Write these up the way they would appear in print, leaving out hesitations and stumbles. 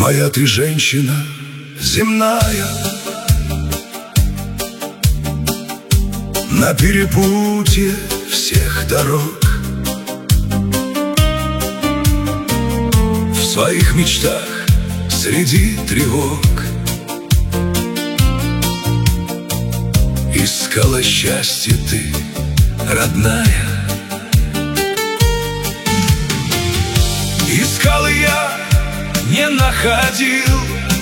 Моя ты женщина земная, на перепутье всех дорог. В своих мечтах среди тревог искала счастье ты, родная. Искал и я, не находил.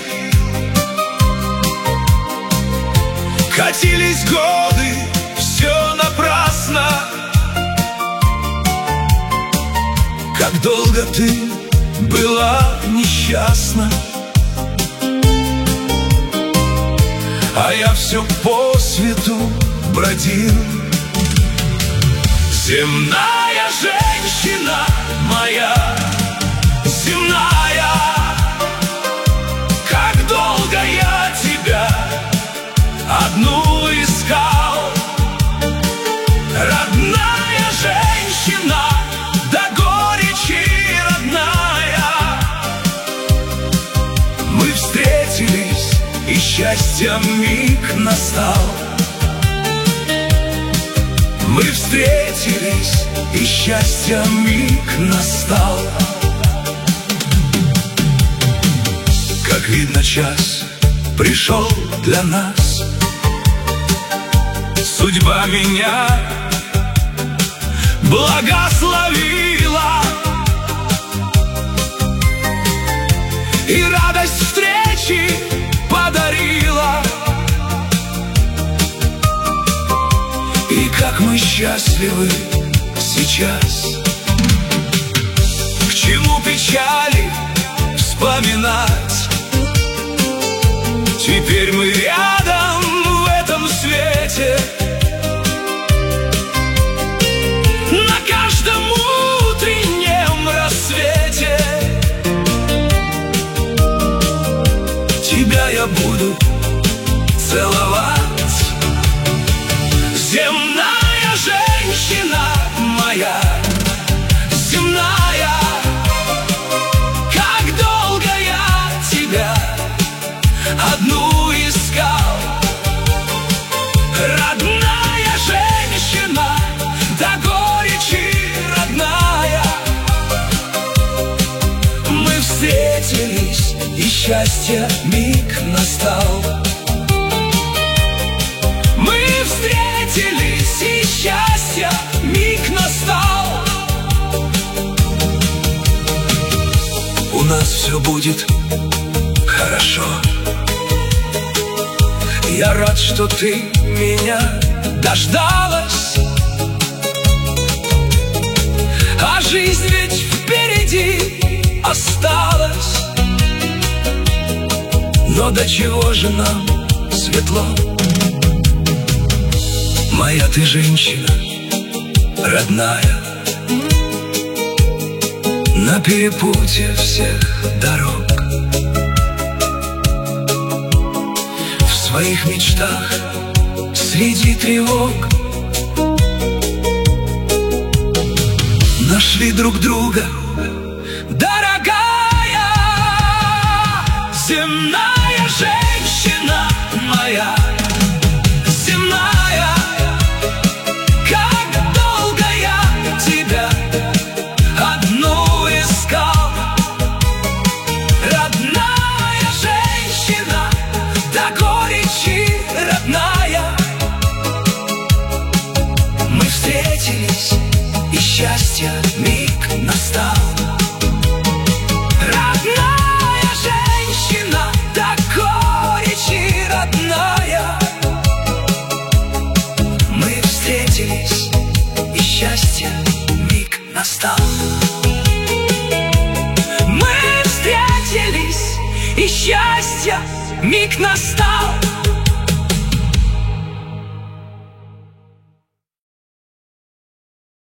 Катились годы, все напрасно. Как долго ты была несчастна, а я все по свету бродил. Земная женщина моя, земная, как долго я тебя одну искал. Родная женщина, до горечи родная, мы встретились, и счастья миг настал. Мы встретились, и счастья миг настал. Как видно, час пришел для нас. Судьба меня благословила, и радость встречи подарила. И как мы счастливы сейчас. К чему печали вспоминать? Теперь мы рядом в этом свете. На каждом утреннем рассвете тебя я буду целовать. Земная женщина моя, земная, как долго я тебя одну искал. Родная женщина, до горечи родная, мы встретились, и счастье миг настал. Мы встретились, и счастье миг настал. У нас все будет хорошо. Я рад, что ты меня дождалась, а жизнь ведь впереди осталась. Но до чего же нам светло? Моя ты женщина родная, на перепутье всех дорог. В своих мечтах среди тревог нашли друг друга, дорогая. Земная женщина моя, земная, как долго я тебя одну искал. Родная женщина, до горечи родная, мы встретились, и счастье миг настал. Родная женщина, до горечи родная, мы встретились, и счастье миг настал. Мы встретились, и счастье миг настал.